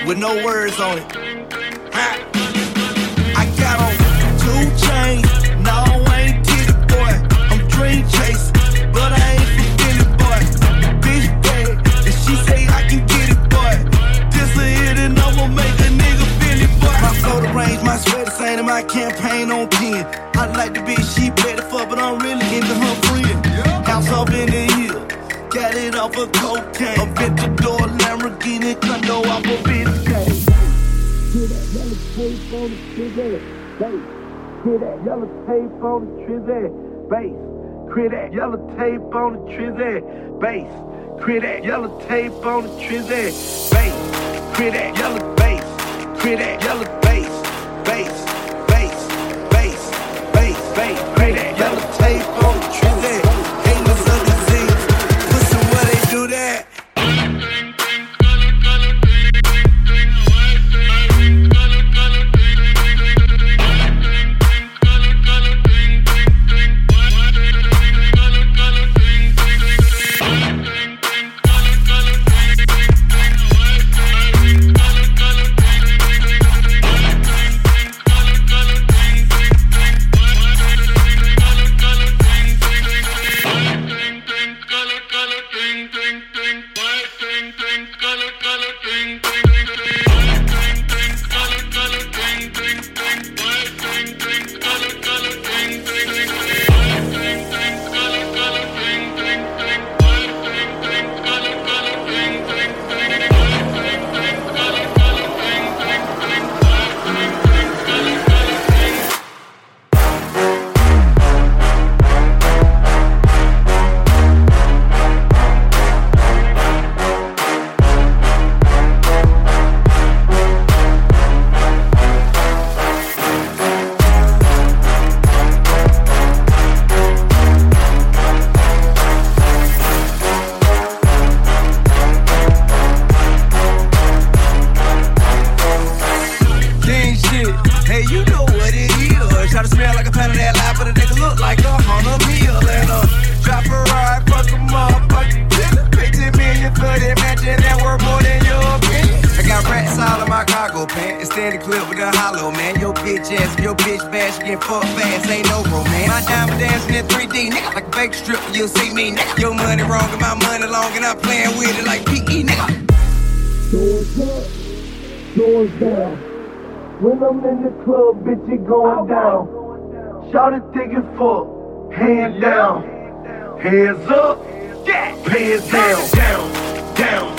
with no words on it. I got on 2 chains, no, I ain't titty boy. I'm dream chasing, but I ain't forgetting boy. Bitch bad, and she say I can get it boy. This a hit and I'ma make a nigga feel it boy. My photo range, my sweater saying in my campaign on pen. I like the bitch she better fuck, but I'm really into her friend. House up in the hill, got it off of cocaine. A Ventador, Lamborghini, condo off of Bitcoin. Hear that yellow tape on the trigger, bass. Hear that yellow tape on the trigger, bass. Hear that yellow tape on the trigger, bass. Hear that yellow tape on the trigger, bass. Hear that yellow bass. Hear that yellow bass, bass, bass, bass, bass, bass. Hear that yellow tape on the trigger. Haters of disease, listen where they do that. You'll see me, nigga. Your money wrong and my money long, and I'm playing with it like PE, nigga. Doors up, doors down. When I'm in the club, bitch, it going down. Shout it thick and fuck, hand down. Hands up, hands down, down, down.